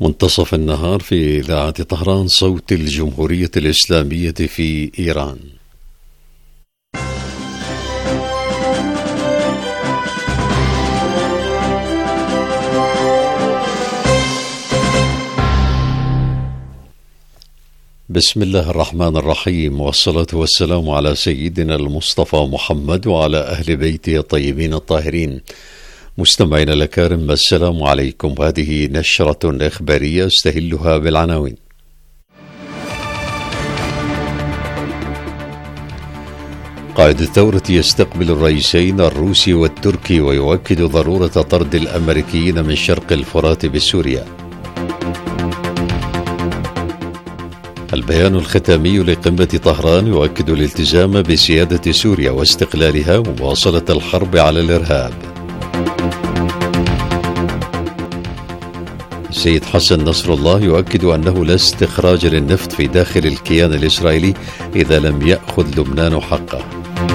منتصف النهار في إذاعة طهران صوت الجمهورية الإسلامية في إيران. بسم الله الرحمن الرحيم، والصلاة والسلام على سيدنا المصطفى محمد وعلى أهل بيته الطيبين الطاهرين. مستمعينا الأكارم، السلام عليكم. هذه نشرة إخبارية استهلها بالعناوين. قائد الثورة يستقبل الرئيسين الروسي والتركي ويؤكد ضرورة طرد الأمريكيين من شرق الفرات بسوريا. البيان الختامي لقمة طهران يؤكد الالتزام بسيادة سوريا واستقلالها ومواصلة الحرب على الإرهاب. السيد حسن نصر الله يؤكد أنه لا استخراج للنفط في داخل الكيان الإسرائيلي إذا لم يأخذ لبنان حقه.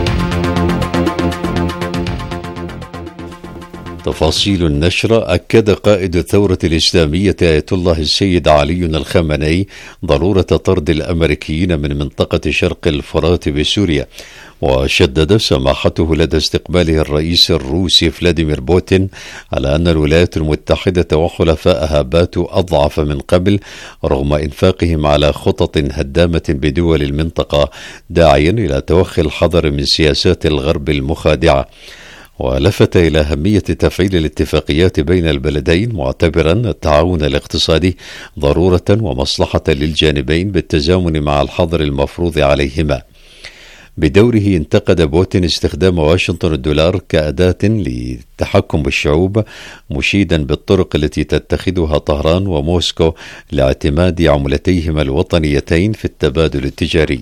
تفاصيل النشرة. أكد قائد الثورة الإسلامية آية الله السيد علي الخامنئي ضرورة طرد الأمريكيين من منطقة شرق الفرات بسوريا، وشدد سماحته لدى استقباله الرئيس الروسي فلاديمير بوتين على أن الولايات المتحدة وحلفائها باتوا أضعف من قبل رغم إنفاقهم على خطط هدامة بدول المنطقة، داعيا إلى توخي الحذر من سياسات الغرب المخادعة. ولفت إلى أهمية تفعيل الاتفاقيات بين البلدين، معتبرا التعاون الاقتصادي ضرورة ومصلحة للجانبين بالتزامن مع الحظر المفروض عليهما. بدوره انتقد بوتين استخدام واشنطن الدولار كأداة للتحكم بالشعوب، مشيدا بالطرق التي تتخذها طهران وموسكو لاعتماد عملتيهما الوطنيتين في التبادل التجاري.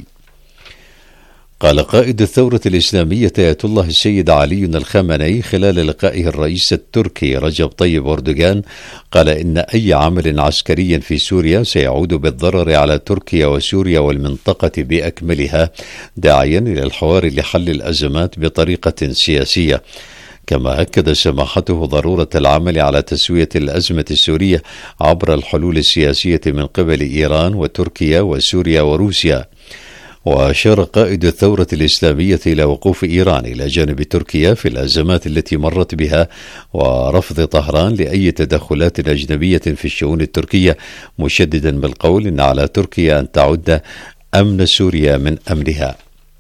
قال قائد الثورة الإسلامية آية الله السيد علي الخامنئي خلال لقائه الرئيس التركي رجب طيب أردوغان، قال إن أي عمل عسكري في سوريا سيعود بالضرر على تركيا وسوريا والمنطقة بأكملها، داعيا إلى الحوار لحل الأزمات بطريقة سياسية. كما أكد سماحته ضرورة العمل على تسوية الأزمة السورية عبر الحلول السياسية من قبل إيران وتركيا وسوريا وروسيا. وأشار قائد الثورة الإسلامية إلى وقوف إيران إلى جانب تركيا في الأزمات التي مرت بها، ورفض طهران لأي تدخلات أجنبية في الشؤون التركية، مشددا بالقول إن على تركيا أن تعد أمن سوريا من أمنها.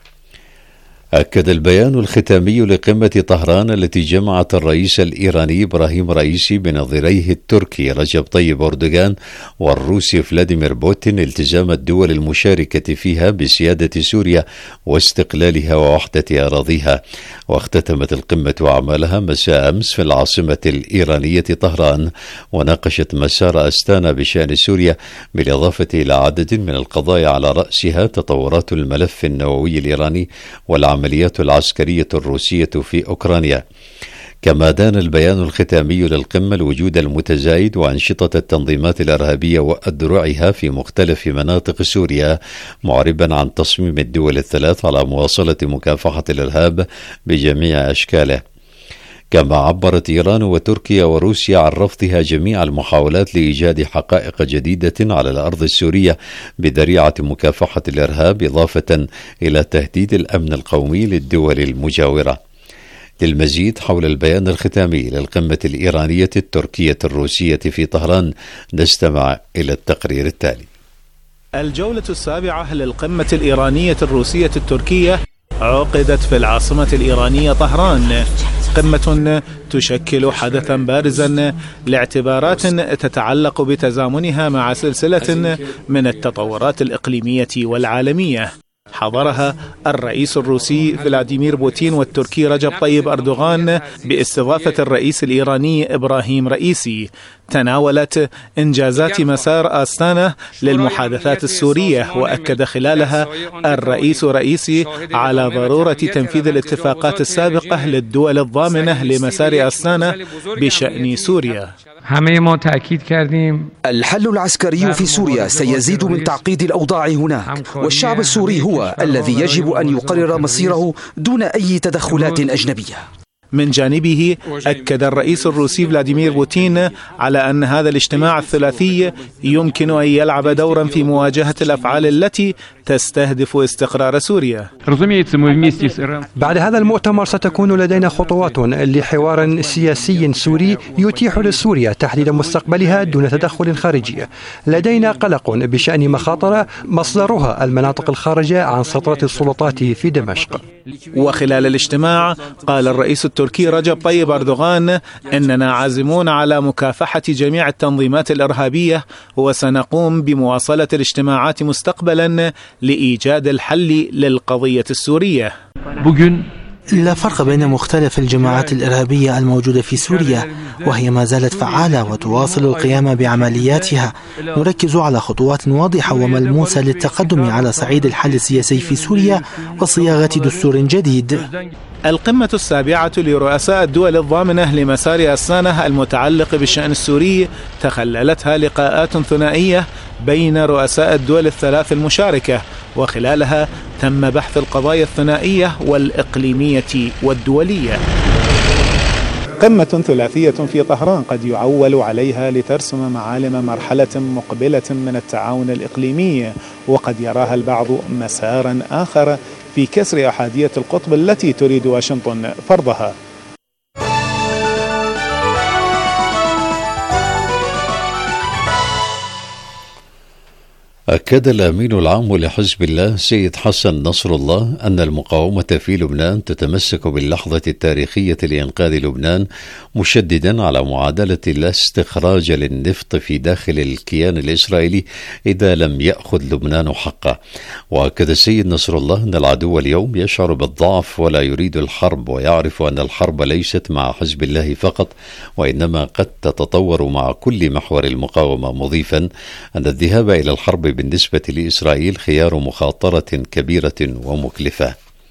أكد البيان الختامي لقمة طهران التي جمعت الرئيس الإيراني إبراهيم رئيسي بنظيريه التركي رجب طيب أردوغان والروسي فلاديمير بوتين التزام الدول المشاركة فيها بسيادة سوريا واستقلالها ووحدة أراضيها. واختتمت القمة أعمالها مساء أمس في العاصمة الإيرانية طهران، وناقشت مسار أستانا بشأن سوريا، بالإضافة إلى عدد من القضايا على رأسها تطورات الملف النووي الإيراني والعمليات العسكرية الروسية في أوكرانيا. كما دان البيان الختامي للقمة الوجود المتزايد وأنشطة التنظيمات الإرهابية وأذرعها في مختلف مناطق سوريا، معربا عن تصميم الدول الثلاث على مواصلة مكافحة الإرهاب بجميع أشكاله. كما عبرت إيران وتركيا وروسيا عن رفضها جميع المحاولات لإيجاد حقائق جديدة على الأرض السورية بذريعة مكافحة الإرهاب، إضافة إلى تهديد الأمن القومي للدول المجاورة. للمزيد حول البيان الختامي للقمة الإيرانية التركية الروسية في طهران، نستمع إلى التقرير التالي. الجولة السابعة للقمة الإيرانية الروسية التركية عقدت في العاصمة الإيرانية طهران، قمة تشكل حدثا بارزا لاعتبارات تتعلق بتزامنها مع سلسلة من التطورات الإقليمية والعالمية حضرها الرئيس الروسي فلاديمير بوتين والتركي رجب طيب أردوغان باستضافة الرئيس الإيراني إبراهيم رئيسي، تناولت إنجازات مسار أستانا للمحادثات السورية، وأكد خلالها الرئيس رئيسي على ضرورة تنفيذ الاتفاقات السابقة للدول الضامنة لمسار أستانا بشأن سوريا. الحل العسكري في سوريا سيزيد من تعقيد الأوضاع هناك، والشعب السوري هو الذي يجب أن يقرر مصيره دون أي تدخلات أجنبية. من جانبه أكد الرئيس الروسي فلاديمير بوتين على أن هذا الاجتماع الثلاثي يمكن أن يلعب دورا في مواجهة الأفعال التي تستهدف استقرار سوريا. بعد هذا المؤتمر ستكون لدينا خطوات لحوار سياسي سوري يتيح لسوريا تحديد مستقبلها دون تدخل خارجي. لدينا قلق بشأن مخاطر مصدرها المناطق الخارجة عن سيطرة السلطات في دمشق. وخلال الاجتماع قال الرئيس التركي رجب طيب أردوغان إننا عازمون على مكافحة جميع التنظيمات الإرهابية وسنقوم بمواصلة الاجتماعات مستقبلا لإيجاد الحل للقضية السورية. لا فرق بين مختلف الجماعات الإرهابية الموجودة في سوريا، وهي ما زالت فعالة وتواصل القيام بعملياتها. نركز على خطوات واضحة وملموسة للتقدم على صعيد الحل السياسي في سوريا وصياغة دستور جديد. القمة السابعة لرؤساء الدول الضامنة لمسار أسنانه المتعلق بالشأن السوري تخللتها لقاءات ثنائية بين رؤساء الدول الثلاث المشاركة، وخلالها تم بحث القضايا الثنائية والإقليمية والدولية. قمة ثلاثية في طهران قد يعول عليها لترسم معالم مرحلة مقبلة من التعاون الإقليمي، وقد يراها البعض مسارا آخر في كسر أحادية القطب التي تريد واشنطن فرضها. أكد الأمين العام لحزب الله سيد حسن نصر الله أن المقاومة في لبنان تتمسك باللحظة التاريخية لإنقاذ لبنان، مشددا على معادلة لا استخراج للنفط في داخل الكيان الإسرائيلي إذا لم يأخذ لبنان حقه. وأكد السيد نصر الله أن العدو اليوم يشعر بالضعف ولا يريد الحرب، ويعرف أن الحرب ليست مع حزب الله فقط وإنما قد تتطور مع كل محور المقاومة، مضيفا أن الذهاب إلى الحرب بالنسبة لإسرائيل خيار مخاطرة كبيرة ومكلفة.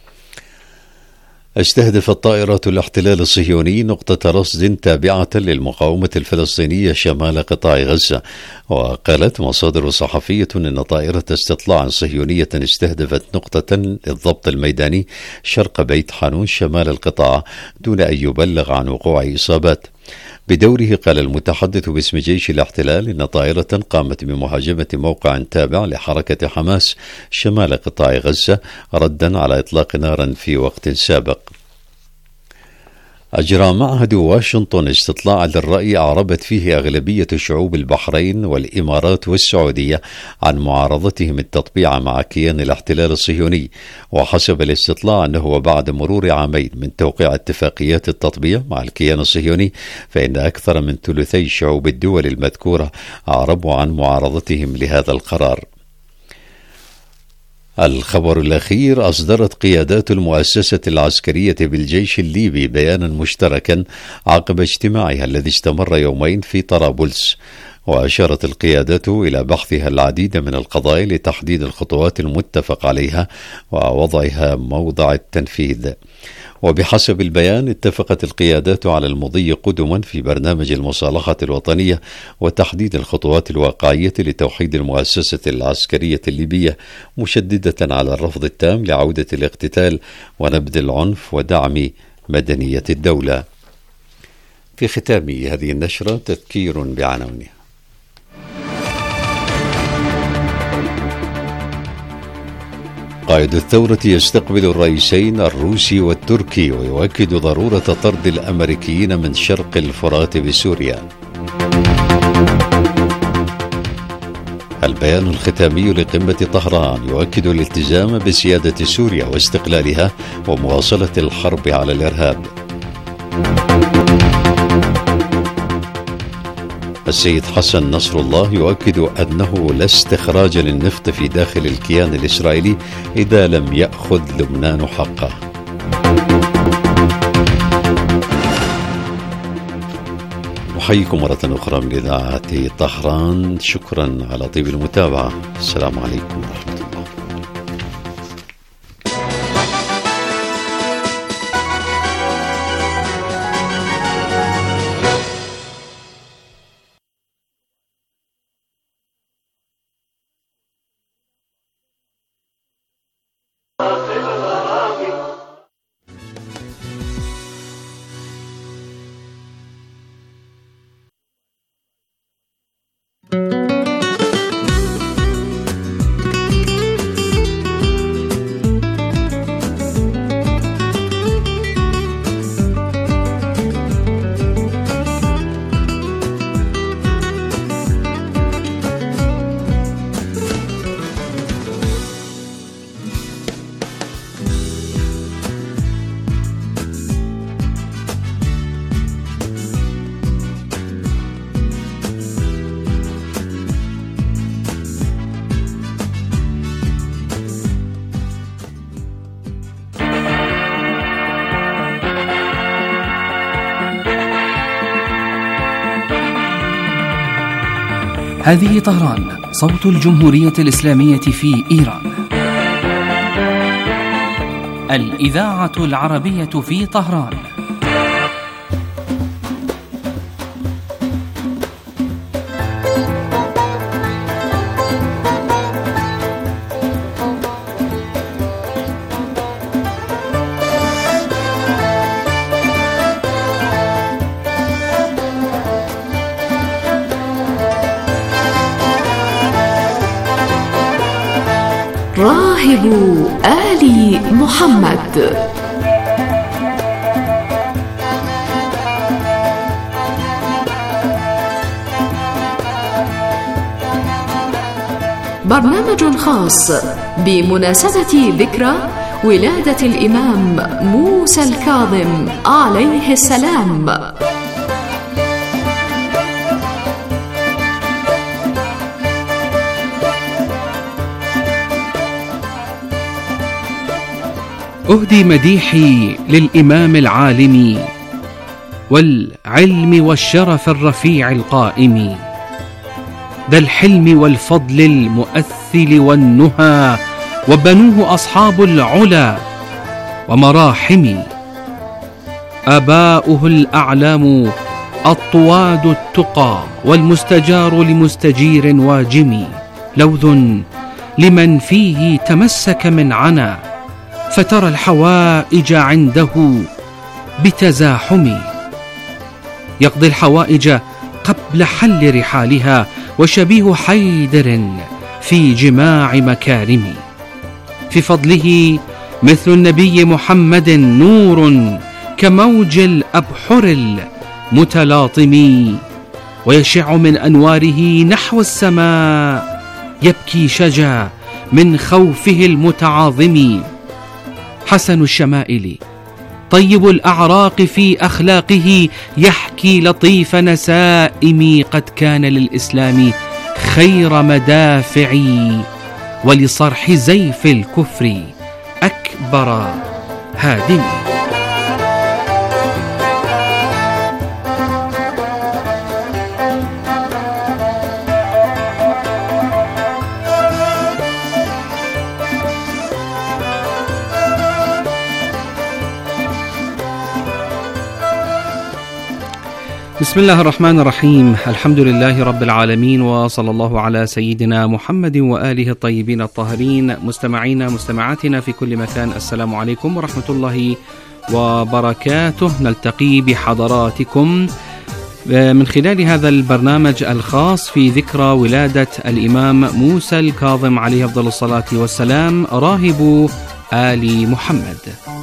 استهدفت طائرات الاحتلال الصهيوني نقطة رصد تابعة للمقاومة الفلسطينية شمال قطاع غزة. وقالت مصادر صحفية أن طائرة استطلاع صهيونية استهدفت نقطة للضبط الميداني شرق بيت حانون شمال القطاع دون أن يبلغ عن وقوع إصابات. بدوره قال المتحدث باسم جيش الاحتلال إن طائرة قامت بمهاجمة موقع تابع لحركة حماس شمال قطاع غزة ردا على إطلاق نار في وقت سابق. أجرى معهد واشنطن استطلاع للرأي أعربت فيه أغلبية شعوب البحرين والإمارات والسعودية عن معارضتهم التطبيع مع كيان الاحتلال الصهيوني. وحسب الاستطلاع أنه بعد مرور عامين من توقيع اتفاقيات التطبيع مع الكيان الصهيوني فإن أكثر من ثلثي شعوب الدول المذكورة أعربوا عن معارضتهم لهذا القرار. الخبر الأخير: أصدرت قيادات المؤسسة العسكرية بالجيش الليبي بيانا مشتركا عقب اجتماعها الذي استمر يومين في طرابلس. وأشارت القيادات إلى بحثها العديد من القضايا لتحديد الخطوات المتفق عليها ووضعها موضع التنفيذ. وبحسب البيان اتفقت القيادات على المضي قدما في برنامج المصالحة الوطنية وتحديد الخطوات الواقعية لتوحيد المؤسسة العسكرية الليبية، مشددة على الرفض التام لعودة الاقتتال ونبذ العنف ودعم مدنية الدولة. في ختام هذه النشرة تذكير بعناوينها. قائد الثورة يستقبل الرئيسين الروسي والتركي ويؤكد ضرورة طرد الأمريكيين من شرق الفرات بسوريا. البيان الختامي لقمة طهران يؤكد الالتزام بسيادة سوريا واستقلالها ومواصلة الحرب على الإرهاب. السيد حسن نصر الله يؤكد أنه لا استخراج للنفط في داخل الكيان الإسرائيلي إذا لم يأخذ لبنان حقه. أحييكم مرة أخرى من إذاعة طهران. شكرا على طيب المتابعة. السلام عليكم ورحمة الله. هذه طهران، صوت الجمهورية الإسلامية في إيران. الإذاعة العربية في طهران. راهب آل محمد. برنامج خاص بمناسبة ذكرى ولادة الإمام موسى الكاظم عليه السلام. أهدي مديحي للإمام العالم والعلم والشرف الرفيع القائم، ذا الحلم والفضل المؤثل والنهى، وبنوه أصحاب العلا ومراحم، آباؤه الأعلام الطواد التقى، والمستجار لمستجير واجم، لوذ لمن فيه تمسك من عنا، فترى الحوائج عنده بتزاحم، يقضي الحوائج قبل حل رحالها، وشبيه حيدر في جماع مكارم، في فضله مثل النبي محمد نور كموج الأبحر المتلاطم، ويشع من أنواره نحو السماء، يبكي شجا من خوفه المتعاظم، حسن الشمائل طيب الأعراق، في أخلاقه يحكي لطيف نسائم، قد كان للإسلام خير مدافع، ولصرح زيف الكفر أكبر هادم. بسم الله الرحمن الرحيم، الحمد لله رب العالمين، وصلى الله على سيدنا محمد وآله الطيبين الطاهرين. مستمعينا مستمعاتنا في كل مكان، السلام عليكم ورحمة الله وبركاته. نلتقي بحضراتكم من خلال هذا البرنامج الخاص في ذكرى ولادة الإمام موسى الكاظم عليه أفضل الصلاة والسلام، راهب آل محمد.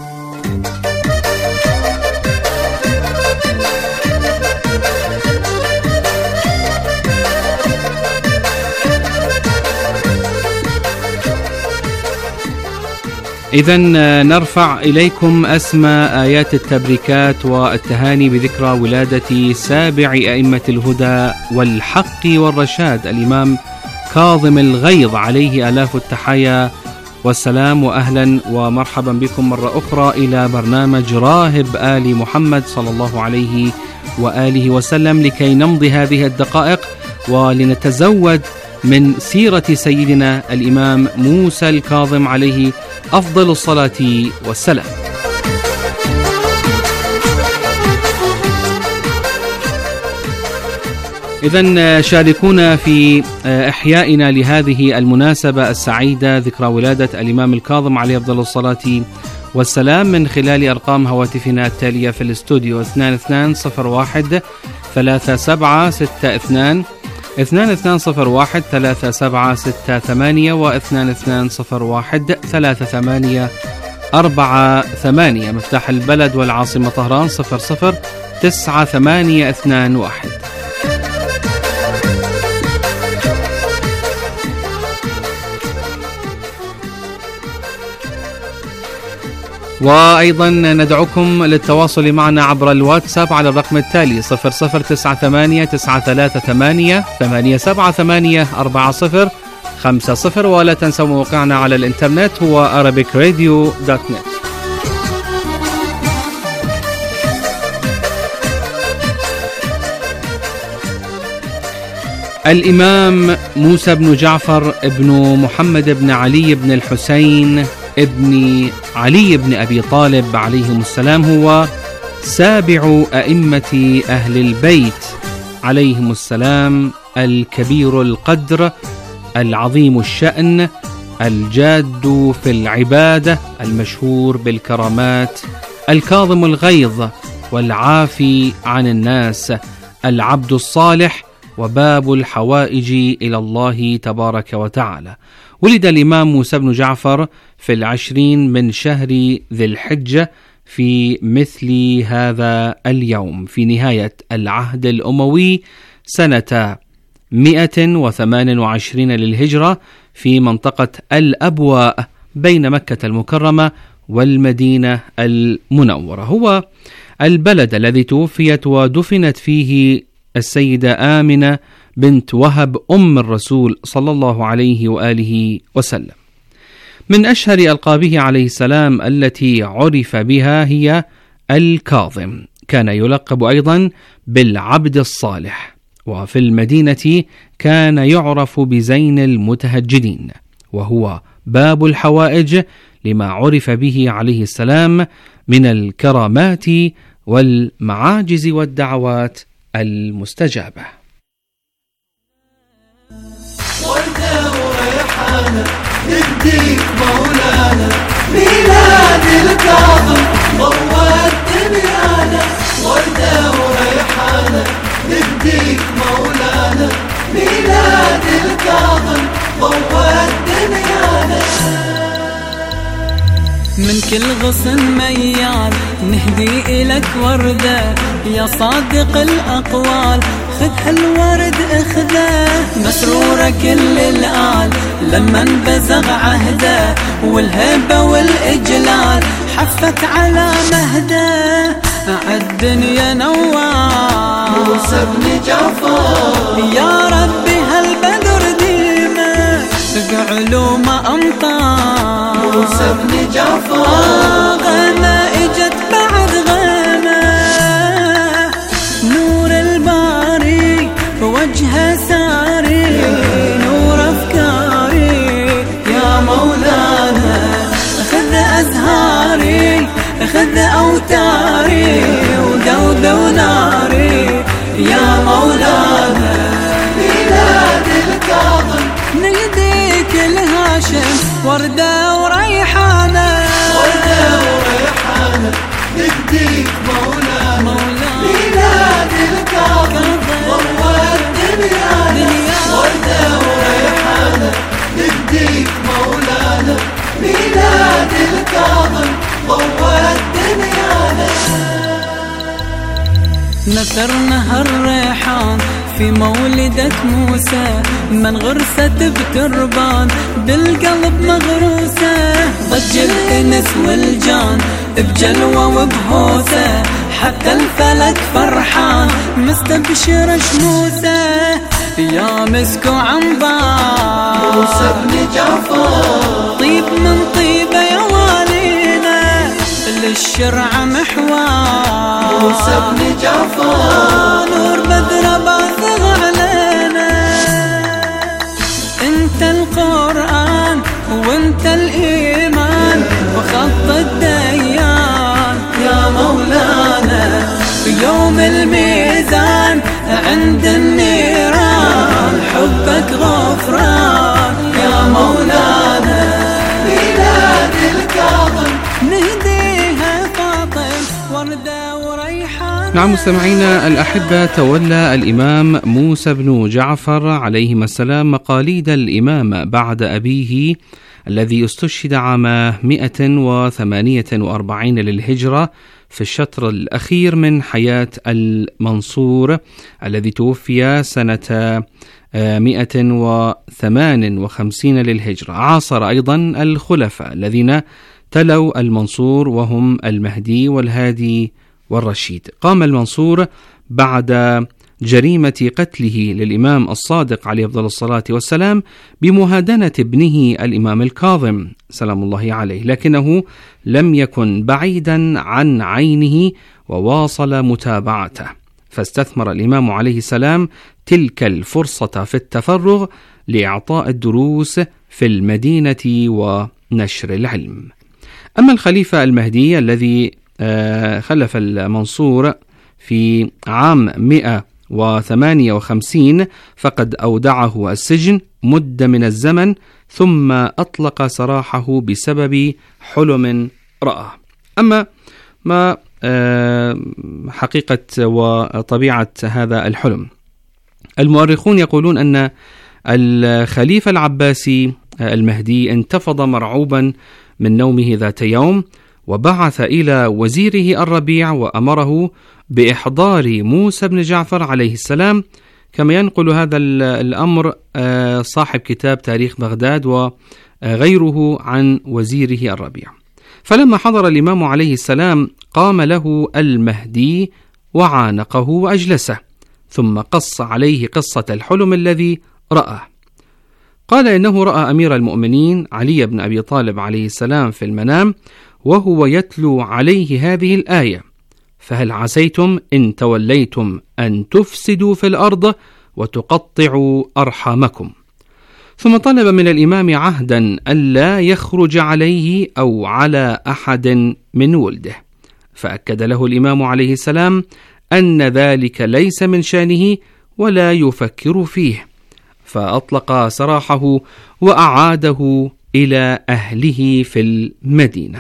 إذن نرفع إليكم أسمى آيات التبريكات والتهاني بذكرى ولادة سابع أئمة الهدى والحق والرشاد، الإمام كاظم الغيظ، عليه آلاف التحايا والسلام، وأهلا ومرحبا بكم مرة أخرى إلى برنامج راهب آل محمد صلى الله عليه وآله وسلم، لكي نمضي هذه الدقائق ولنتزود من سيرة سيدنا الإمام موسى الكاظم عليه أفضل الصلاة والسلام. إذن شاركونا في إحيائنا لهذه المناسبة السعيدة، ذكرى ولادة الإمام الكاظم عليه أفضل الصلاة والسلام، من خلال أرقام هواتفنا التالية في الاستوديو: 2201 3762 2201 3768 و 2201 3848. مفتاح البلد والعاصمة طهران 009821. وأيضا ندعوكم للتواصل معنا عبر الواتساب على الرقم التالي 0098 938 878 4050، ولا تنسوا موقعنا على الإنترنت هو arabicradio.net. الإمام موسى بن جعفر ابن محمد بن علي بن الحسين ابن علي بن أبي طالب عليهم السلام هو سابع أئمة أهل البيت عليهم السلام، الكبير القدر، العظيم الشأن، الجاد في العبادة، المشهور بالكرامات، الكاظم الغيظ والعافي عن الناس، العبد الصالح، وباب الحوائج إلى الله تبارك وتعالى. ولد الإمام موسى بن جعفر في 20 من شهر ذي الحجة في مثل هذا اليوم في نهاية العهد الأموي سنة 128 للهجرة في منطقة الأبواء بين مكة المكرمة والمدينة المنورة. هو البلد الذي توفيت ودفنت فيه السيدة آمنة بنت وهب أم الرسول صلى الله عليه وآله وسلم. من أشهر ألقابه عليه السلام التي عرف بها هي الكاظم، كان يلقب أيضا بالعبد الصالح، وفي المدينة كان يعرف بزين المتهجدين، وهو باب الحوائج لما عرف به عليه السلام من الكرامات والمعاجز والدعوات المستجابة. وردة وريحانة نديك مولانا، ميلاد الكاظم ضوى دنيانا. وردة وريحانة نديك مولانا، ميلاد الكاظم ضوى دنيانا. من كل غصن ميال نهدي إلك وردة، يا صادق الأقوال خذ هالورد اخذه. مسرورة كل الآل لما انبزغ عهده، والهيبة والإجلال حفت على مهده. عالدنيا نوار موسى بن جعفر، يا ربي هالبدر ديمه بعلوم أمطار. موسى بن جعفر، غيمة اجت بعد غيمة، نور الباري وجهه ساري، نور أفكاري يا مولانا. خذ أزهاري خذ أوتاري، وقلبي وناري يا مولانا. ميلاد الكاظم نهديك الهاشم وردة وريحانة. وردة وريحانة نديك مولانا، ميلاد الكاظم ضوى دنيانا. وردة وريحانة نديك مولانا، ميلاد الكاظم ضوى دنيانا. نثرنا هالريحان في مولدة موسى، من غرست بتربان بالقلب مغروسة. ضج الإنس والجان بجلوة وبهوسة، حتى الفلك فرحان مستبشر شموسة. يا مسك عنبار موسى بن جعفر، طيب من طيبة يا والينا للشرع محوار. موسى بن جعفر، نور بدر باثغ علينا. انت القرآن وانت الإيمان وخط الديان يا مولانا. يوم الميزان عند النيران حبك غفران يا مولانا. ميلاد الكاظم نهديها فاطم وردة وريحان. نعم مستمعينا الأحبة، تولى الإمام موسى بن جعفر عليهما السلام مقاليد الإمامة بعد أبيه الذي استشهد عام 148 للهجرة في الشطر الأخير من حياة المنصور الذي توفي سنة 158 للهجرة. عاصر أيضا الخلفاء الذين تلوا المنصور وهم المهدي والهادي والرشيد. قام المنصور بعد جريمة قتله للإمام الصادق عليه أفضل الصلاة والسلام بمهادنة ابنه الإمام الكاظم سلام الله عليه، لكنه لم يكن بعيدا عن عينه وواصل متابعته، فاستثمر الإمام عليه السلام تلك الفرصة في التفرغ لإعطاء الدروس في المدينة ونشر العلم. أما الخليفة المهدي الذي خلف المنصور في عام 158 فقد أودعه السجن مدة من الزمن، ثم أطلق سراحه بسبب حلم رآه. أما ما حقيقة وطبيعة هذا الحلم، المؤرخون يقولون أن الخليفة العباسي المهدي انتفض مرعوبا من نومه ذات يوم، وبعث إلى وزيره الربيع وأمره بإحضار موسى بن جعفر عليه السلام، كما ينقل هذا الأمر صاحب كتاب تاريخ بغداد وغيره عن وزيره الربيع. فلما حضر الإمام عليه السلام قام له المهدي وعانقه وأجلسه، ثم قص عليه قصة الحلم الذي رآه. قال إنه رأى أمير المؤمنين علي بن أبي طالب عليه السلام في المنام وهو يتلو عليه هذه الآية: فهل عسيتم إن توليتم أن تفسدوا في الأرض وتقطعوا أرحامكم. ثم طلب من الإمام عهدا ألا يخرج عليه أو على أحد من ولده، فأكد له الإمام عليه السلام أن ذلك ليس من شأنه ولا يفكر فيه، فأطلق سراحه وأعاده إلى أهله في المدينة.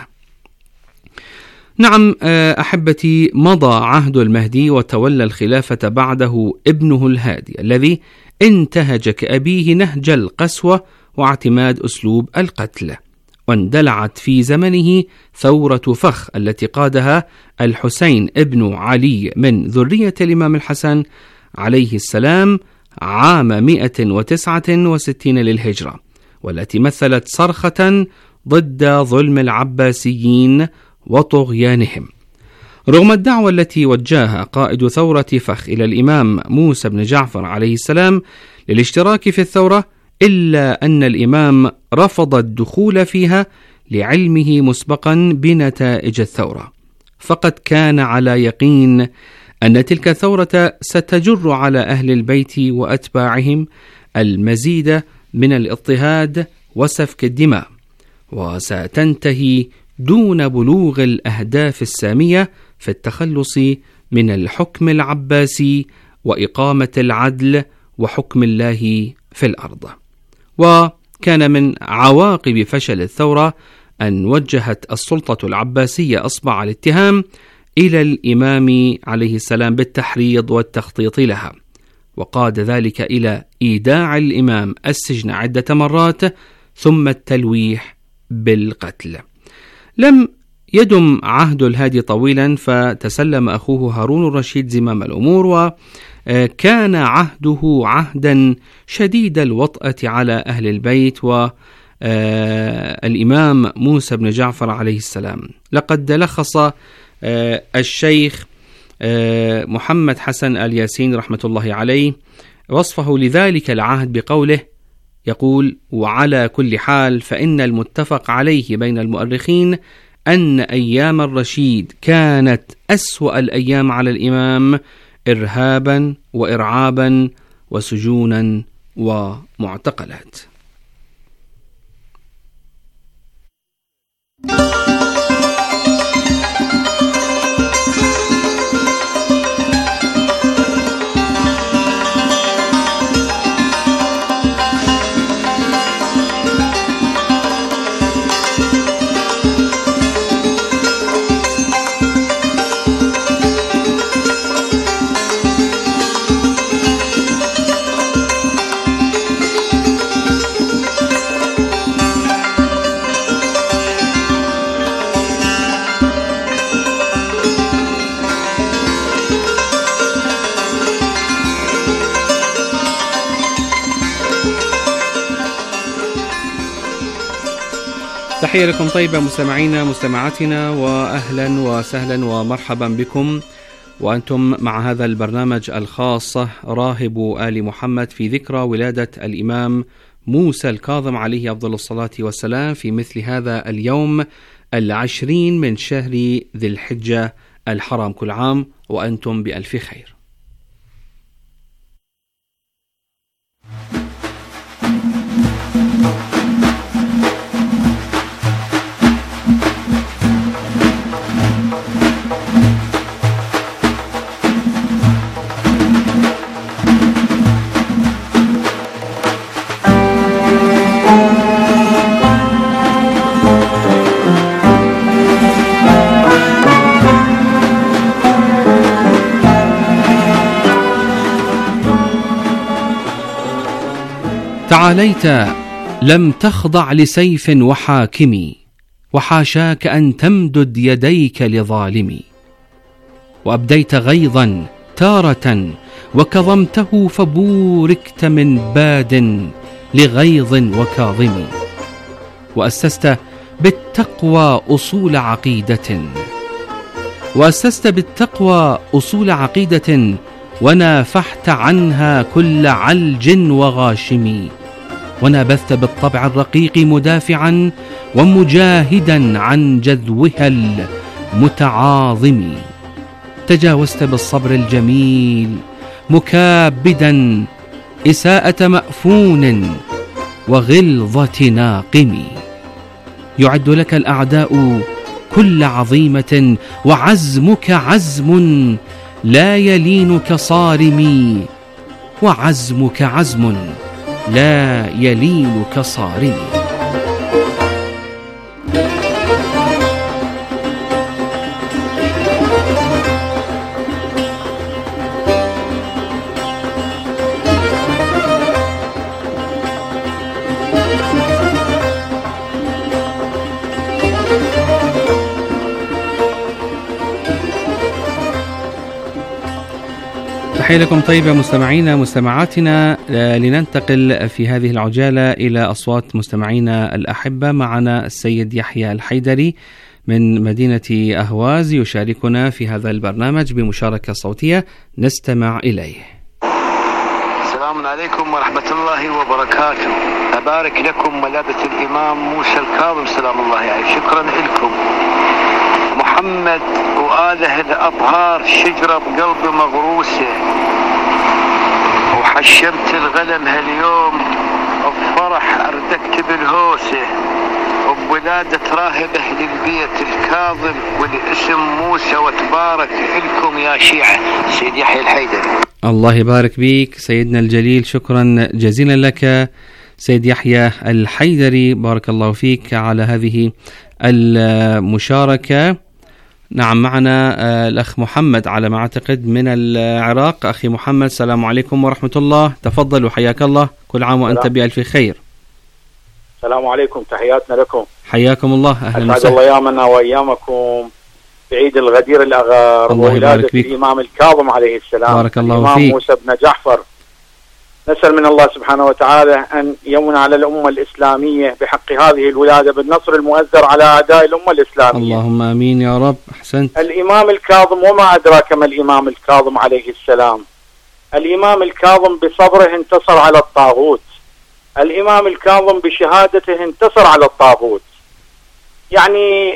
نعم أحبتي، مضى عهد المهدي وتولى الخلافة بعده ابنه الهادي الذي انتهج كأبيه نهج القسوة واعتماد أسلوب القتل، واندلعت في زمنه ثورة فخ التي قادها الحسين ابن علي من ذرية الإمام الحسن عليه السلام عام 169 للهجرة، والتي مثلت صرخة ضد ظلم العباسيين وطغيانهم. رغم الدعوة التي وجهها قائد ثورة فخ إلى الإمام موسى بن جعفر عليه السلام للاشتراك في الثورة، إلا أن الإمام رفض الدخول فيها لعلمه مسبقا بنتائج الثورة، فقد كان على يقين أن تلك الثورة ستجر على أهل البيت وأتباعهم المزيد من الاضطهاد وسفك الدماء، وستنتهي دون بلوغ الأهداف السامية في التخلص من الحكم العباسي وإقامة العدل وحكم الله في الأرض. وكان من عواقب فشل الثورة أن وجهت السلطة العباسية أصبع الاتهام إلى الإمام عليه السلام بالتحريض والتخطيط لها، وقاد ذلك إلى إيداع الإمام السجن عدة مرات ثم التلويح بالقتل. لم يدم عهد الهادي طويلا، فتسلم أخوه هارون الرشيد زمام الأمور، وكان عهده عهدا شديد الوطأة على أهل البيت والإمام موسى بن جعفر عليه السلام. لقد لخص الشيخ محمد حسن الياسين رحمة الله عليه وصفه لذلك العهد بقوله، يقول: وعلى كل حال فإن المتفق عليه بين المؤرخين أن أيام الرشيد كانت أسوأ الأيام على الإمام إرهابا وإرعابا وسجونا ومعتقلات. تحية لكم طيبة مستمعينا مستمعاتنا، وأهلا وسهلا ومرحبا بكم وأنتم مع هذا البرنامج الخاص راهب آل محمد في ذكرى ولادة الإمام موسى الكاظم عليه أفضل الصلاة والسلام في مثل هذا اليوم 20 من شهر ذي الحجة الحرام. كل عام وأنتم بألف خير. تعاليت لم تخضع لسيف وحاكم، وحاشاك أن تمدد يديك لظالم، وأبديت غيظا تارة وكظمته، فبوركت من باد لغيظ وكاظم، وأسست بالتقوى أصول عقيدة ونافحت عنها كل علج وغاشم، ونبثت بالطبع الرقيق مدافعا ومجاهدا عن جذوها المتعاظم، تجاوزت بالصبر الجميل مكابدا إساءة مأفون وغلظة ناقم، يعد لك الأعداء كل عظيمة، وعزمك عزم لا يلين كصارم، وعزمك عزم لا يلين كصارم. تحية لكم طيبة مستمعينا مستمعاتنا. لننتقل في هذه العجالة إلى أصوات مستمعينا الأحبة. معنا السيد يحيى الحيدري من مدينة أهواز يشاركنا في هذا البرنامج بمشاركة صوتية، نستمع إليه. السلام عليكم ورحمة الله وبركاته. أبارك لكم ولادة الإمام موسى الكاظم سلام الله عليه. شكرا لكم. محمد وآله الأطهار شجرة بقلبي مغروسة، وحشمت الغلم هاليوم بفرح أردكت بالهوسة، وبولادة راهبة للبيت الكاظم والاسم موسى، وتبارك لكم يا شيعة. سيد يحيى الحيدري. الله يبارك بيك سيدنا الجليل، شكرا جزيلا لك سيد يحيى الحيدري، بارك الله فيك على هذه المشاركة. نعم، معنا الأخ محمد على ما أعتقد من العراق. أخي محمد، السلام عليكم ورحمة الله، تفضل وحياك الله، كل عام وأنت بألف خير. السلام عليكم، تحياتنا لكم، حياكم الله، أهلا وسهلا. الله أيامنا وأيامكم بعيد الغدير الأغار وولادة الإمام الكاظم عليه السلام. بارك الله الإمام فيك. موسى بن جعفر. نسأل من الله سبحانه وتعالى أن يمن على الأمة الإسلامية بحق هذه الولادة بالنصر المؤزر على أعداء الأمة الإسلامية. اللهم آمين يا رب. أحسنت. الإمام الكاظم، وما أدراك ما الإمام الكاظم عليه السلام. الإمام الكاظم بصبره انتصر على الطاغوت. الإمام الكاظم بشهادته انتصر على الطاغوت. يعني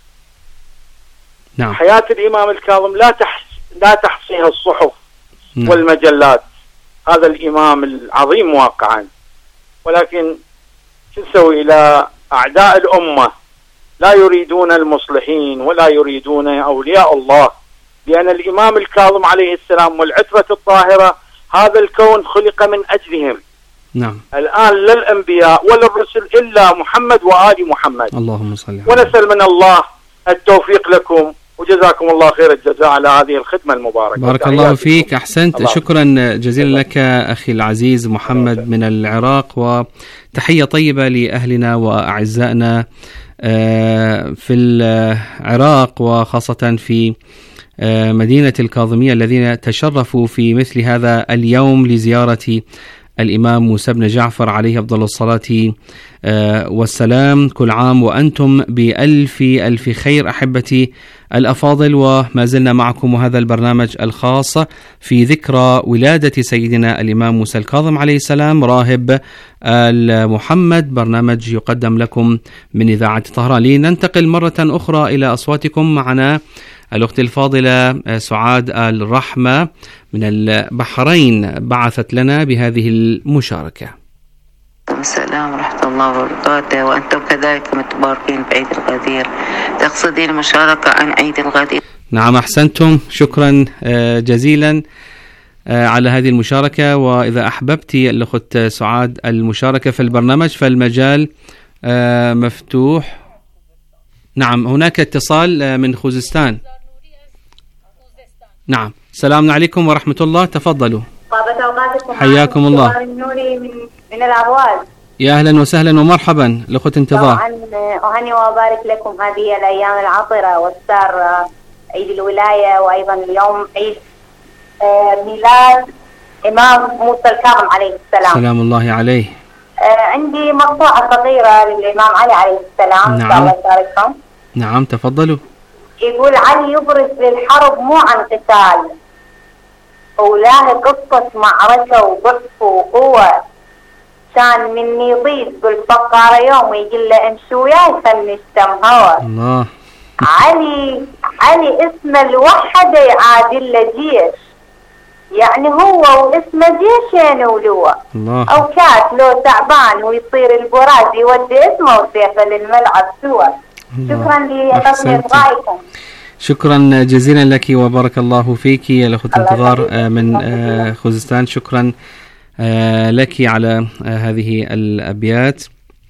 نعم. حياة الإمام الكاظم لا تحصيها الصحف والمجلات. هذا الإمام العظيم واقعا، ولكن شو نسوي إلى أعداء الأمة لا يريدون المصلحين ولا يريدون أولياء الله، لأن الإمام الكاظم عليه السلام والعترة الطاهرة هذا الكون خلق من أجلهم. نعم. الآن لا الأنبياء ولا الرسل إلا محمد وآل محمد. اللهم صل. ونسأل من الله التوفيق لكم، وجزاكم الله خير الجزاء على هذه الخدمة المباركة. بارك الله فيك، أحسنت. الله. شكرا جزيلا لك أخي العزيز محمد من العراق، وتحية طيبة لأهلنا وأعزائنا في العراق، وخاصة في مدينة الكاظمية الذين تشرفوا في مثل هذا اليوم لزيارة الإمام موسى بن جعفر عليه أفضل الصلاة والسلام. كل عام وأنتم بألف خير أحبتي الأفاضل. وما زلنا معكم وهذا البرنامج الخاص في ذكرى ولادة سيدنا الإمام موسى الكاظم عليه السلام راهب محمد، برنامج يقدم لكم من إذاعة طهران. لننتقل مرة أخرى إلى أصواتكم. معنا الأخت الفاضلة سعاد الرحمة من البحرين، بعثت لنا بهذه المشاركة. السلام ورحمة الله وبركاته، وأنتم كذلك متباركين بعيد الغدير. تقصدي المشاركة عن عيد الغدير؟ نعم، أحسنتم، شكرا جزيلا على هذه المشاركة. وإذا أحببت الأخت سعاد المشاركة في البرنامج فالمجال مفتوح. نعم، هناك اتصال من خوزستان. نعم، السلام عليكم ورحمة الله، تفضلوا. حياكم الله. من الأهواز. يا أهلا وسهلا ومرحبا لأخت انتظار. طبعا أهني وأبارك لكم هذه الأيام العطرة والسار عيد الولاية، وأيضا اليوم عيد ميلاد إمام موسى الكاظم عليه السلام. سلام الله عليه. عندي مقطوعة صغيرة للإمام علي عليه السلام. نعم. نعم تفضلوا. يقول علي يبرز للحرب مو عن قتال، وله قصة معركة وضعف وقوة، كان من يضيد بالفقارة يوم يقول له امشي وياي خلني اشتم هوا. الله. علي اسمه الوحدة يعادل له جيش، يعني هو واسمه جيشين ولواء. او كات لو تعبان ويصير البراز يودي اسمه وسيفه للملعب سوا. شكرا لحسن رايكم. شكرا جزيلا لك وبارك الله فيك يا الأخت انتظار من خوزستان. شكرا لك على هذه الأبيات.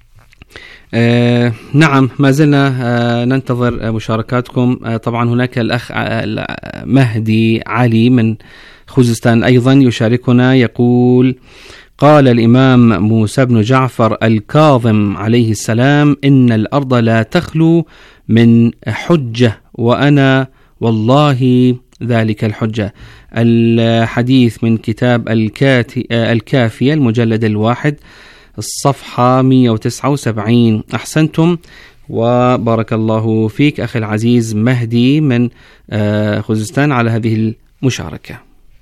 نعم ما زلنا ننتظر مشاركاتكم. طبعا هناك الأخ مهدي علي من خوزستان أيضا يشاركنا، يقول: قال الإمام موسى بن جعفر الكاظم عليه السلام: إن الأرض لا تخلو من حجة وأنا والله ذلك الحجة. الحديث من كتاب الكافية المجلد الواحد الصفحة 179. أحسنتم وبارك الله فيك أخي العزيز مهدي من خوزستان على هذه المشاركة.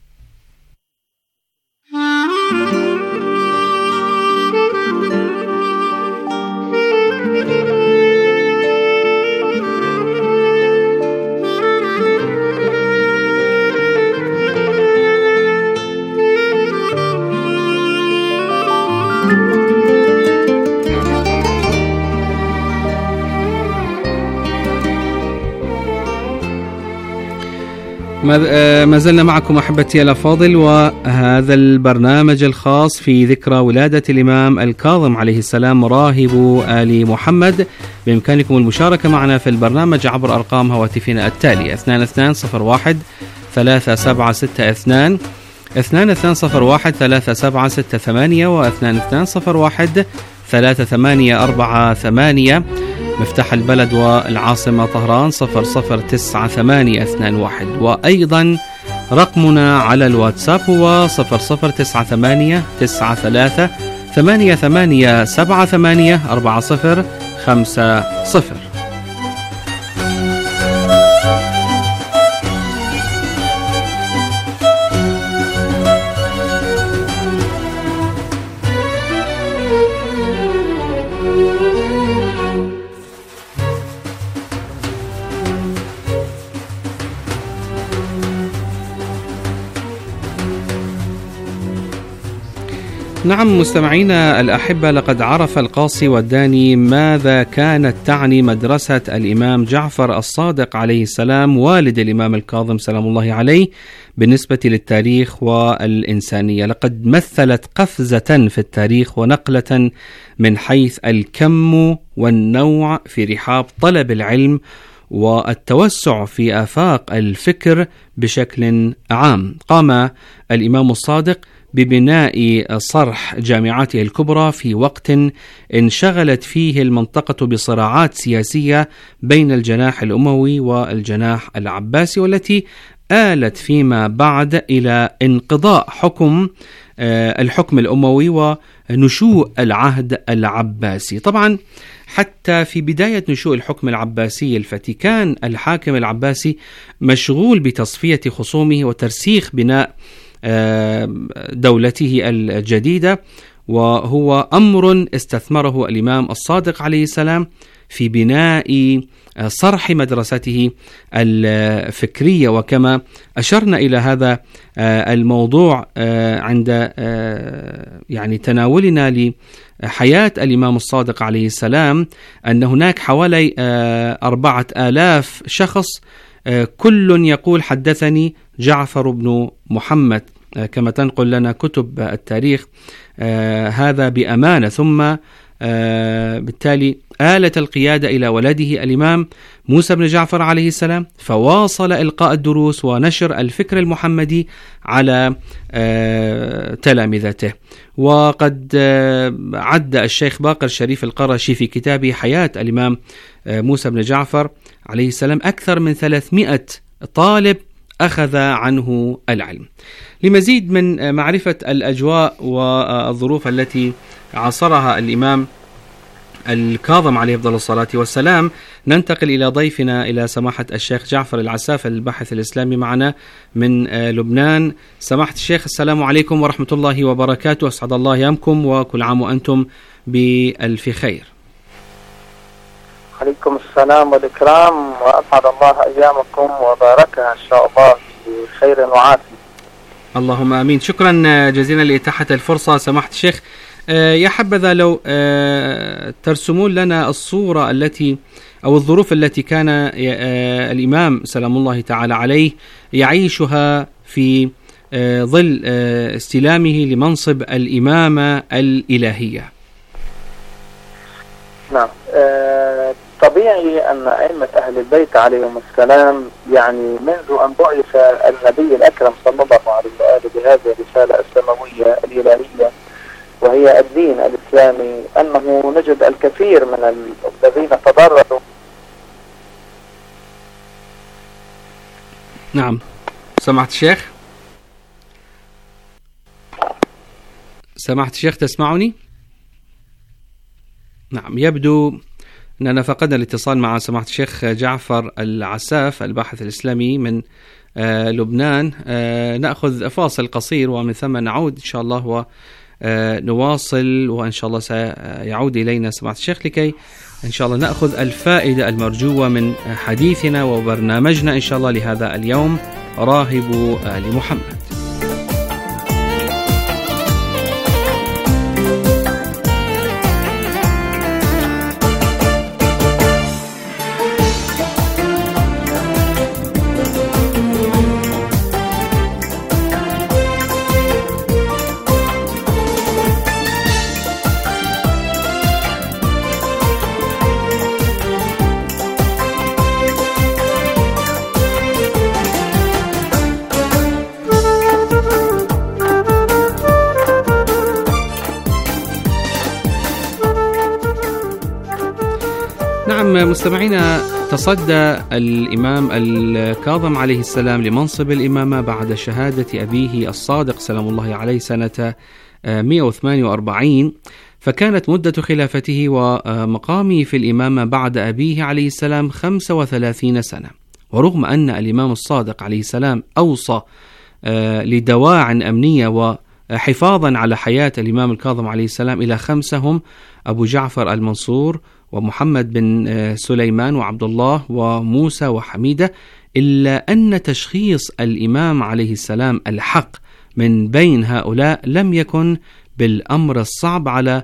ما زلنا معكم أحبتي الأفاضل، وهذا البرنامج الخاص في ذكرى ولادة الإمام الكاظم عليه السلام راهب آل محمد. بإمكانكم المشاركة معنا في البرنامج عبر أرقام هواتفنا التالية: 2201 3762 2201 3768 و 2201 3848. مفتاح البلد والعاصمة طهران 009821. وأيضا رقمنا على الواتساب هو 0098 93 88 78 4050. نعم مستمعينا الأحبة، لقد عرف القاصي والداني ماذا كانت تعني مدرسة الإمام جعفر الصادق عليه السلام والد الإمام الكاظم سلام الله عليه بالنسبة للتاريخ والإنسانية. لقد مثلت قفزة في التاريخ ونقلة من حيث الكم والنوع في رحاب طلب العلم والتوسع في آفاق الفكر بشكل عام. قام الإمام الصادق ببناء صرح جامعاته الكبرى في وقت انشغلت فيه المنطقة بصراعات سياسية بين الجناح الأموي والجناح العباسي، والتي آلت فيما بعد إلى انقضاء الحكم الأموي ونشوء العهد العباسي. طبعا حتى في بداية نشوء الحكم العباسي الفتي كان الحاكم العباسي مشغول بتصفية خصومه وترسيخ بناء دولته الجديدة، وهو أمر استثمره الإمام الصادق عليه السلام في بناء صرح مدرسته الفكرية. وكما أشرنا إلى هذا الموضوع عند يعني تناولنا لحياة الإمام الصادق عليه السلام، أن هناك حوالي 4000 شخص كل يقول حدثني جعفر بن محمد، كما تنقل لنا كتب التاريخ هذا بأمانة. ثم بالتالي آلت القيادة إلى ولده الإمام موسى بن جعفر عليه السلام، فواصل إلقاء الدروس ونشر الفكر المحمدي على تلامذته. وقد عد الشيخ باقر شريف القرشي في كتابه حياة الإمام موسى بن جعفر عليه السلام أكثر من 300 طالب أخذ عنه العلم. لمزيد من معرفة الأجواء والظروف التي عاصرها الإمام الكاظم عليه أفضل الصلاة والسلام، ننتقل إلى ضيفنا إلى سماحة الشيخ جعفر العساف الباحث الإسلامي معنا من لبنان. سماحة الشيخ، السلام عليكم ورحمة الله وبركاته، أسعد الله أيامكم وكل عام وأنتم بألف خير. عليكم السلام والإكرام، وأسعد الله أيامكم وباركها إن شاء الله بخير وعافية. اللهم آمين. شكرا جزيلا لإتاحة الفرصة سماحة الشيخ. يا حبذا لو ترسمون لنا الصورة التي أو الظروف التي كان الإمام سلام الله تعالى عليه يعيشها في ظل استلامه لمنصب الإمامة الإلهية. نعم، طبيعي أن أئمة أهل البيت عليهم السلام يعني منذ أن بعث النبي الأكرم صلى الله عليه وآله بهذه الرسالة السماوية الإلهية وهي الدين الإسلامي، أنه نجد الكثير من الذين تضرروا. نعم، سمعت الشيخ؟ سمعت الشيخ تسمعني؟ نعم، يبدو أننا فقدنا الاتصال مع سماحة الشيخ جعفر العساف الباحث الإسلامي من لبنان. نأخذ فاصل قصير ومن ثم نعود إن شاء الله ونواصل، وإن شاء الله سيعود إلينا سماحة الشيخ لكي إن شاء الله نأخذ الفائدة المرجوة من حديثنا وبرنامجنا إن شاء الله لهذا اليوم، راهب آل محمد. مستمعينا، تصدى الإمام الكاظم عليه السلام لمنصب الإمامة بعد شهادة أبيه الصادق سلام الله عليه سنة 148، فكانت مدة خلافته ومقامه في الإمامة بعد أبيه عليه السلام 35 سنة. ورغم أن الإمام الصادق عليه السلام أوصى لدواع أمنية وحفاظا على حياة الإمام الكاظم عليه السلام إلى 5 هم أبو جعفر المنصور ومحمد بن سليمان وعبد الله وموسى وحميدة، إلا أن تشخيص الإمام عليه السلام الحق من بين هؤلاء لم يكن بالأمر الصعب على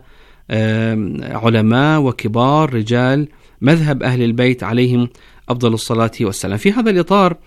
علماء وكبار رجال مذهب أهل البيت عليهم أفضل الصلاة والسلام. في هذا الإطار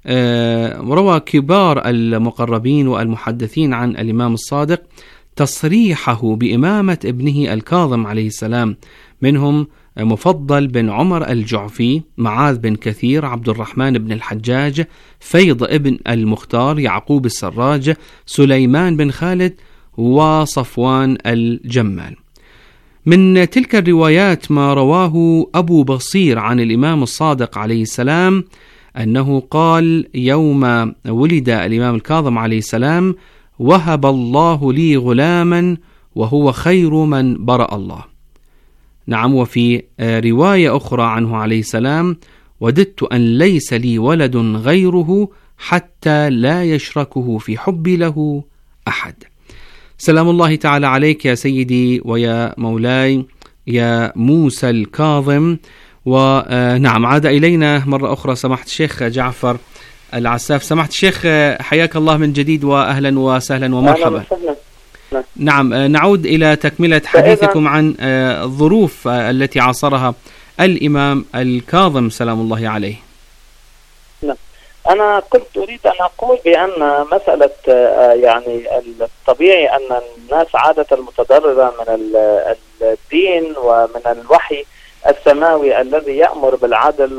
روى كبار المقربين والمحدثين عن الإمام الصادق تصريحه بإمامة ابنه الكاظم عليه السلام، منهم مفضل بن عمر الجعفي، معاذ بن كثير، عبد الرحمن بن الحجاج، فيض ابن المختار، يعقوب السراج، سليمان بن خالد، وصفوان الجمال. من تلك الروايات ما رواه أبو بصير عن الإمام الصادق عليه السلام أنه قال يوم ولد الإمام الكاظم عليه السلام: وهب الله لي غلاما وهو خير من برأ الله. نعم، وفي رواية أخرى عنه عليه السلام: وددت أن ليس لي ولد غيره حتى لا يشركه في حبي له أحد. سلام الله تعالى عليك يا سيدي ويا مولاي يا موسى الكاظم. ونعم، عاد إلينا مرة أخرى سماحة الشيخ جعفر العساف. سماحة الشيخ، حياك الله من جديد وأهلا وسهلا ومرحبا. نعم، نعود إلى تكملة حديثكم عن الظروف التي عاصرها الإمام الكاظم سلام الله عليه. نعم، أنا كنت أريد أن أقول بأن مسألة يعني الطبيعي أن الناس عادة المتضررة من الدين ومن الوحي السماوي الذي يأمر بالعدل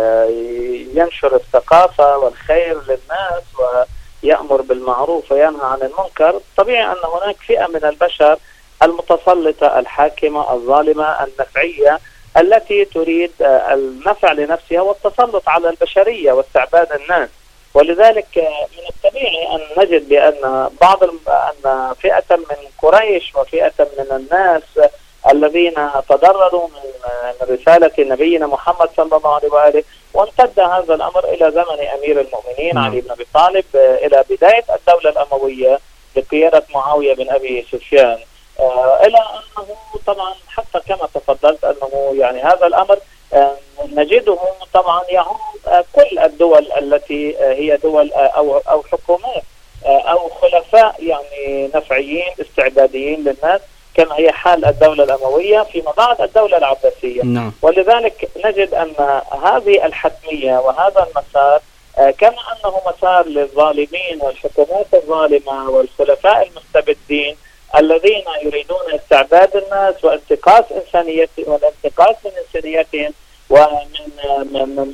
وينشر الثقافة والخير للناس ويأمر بالمعروف وينهى عن المنكر، طبيعي أن هناك فئة من البشر المتسلطة الحاكمة الظالمة النفعية التي تريد النفع لنفسها والتسلط على البشرية واستعباد الناس. ولذلك من الطبيعي أن نجد بأن أن فئة من قريش وفئة من الناس الذين تضرروا من رسالة نبينا محمد صلى الله عليه وآله، وامتد هذا الأمر إلى زمن أمير المؤمنين علي بن أبي طالب إلى بداية الدولة الأموية بقيادة معاوية بن أبي سفيان، إلى أنه طبعا حتى كما تفضلت أنه يعني هذا الأمر نجده طبعا يعم كل الدول التي هي دول أو حكومات أو خلفاء يعني نفعيين استعباديين للناس، كما هي حال الدولة الأموية فيما بعد الدولة العباسية. ولذلك نجد أن هذه الحتمية وهذا المسار كما أنه مسار للظالمين والحكومات الظالمة والخلفاء المستبدين الذين يريدون استعباد الناس وانتقاص إنسانيتهم والانتقاص من إنسانيتهم ومن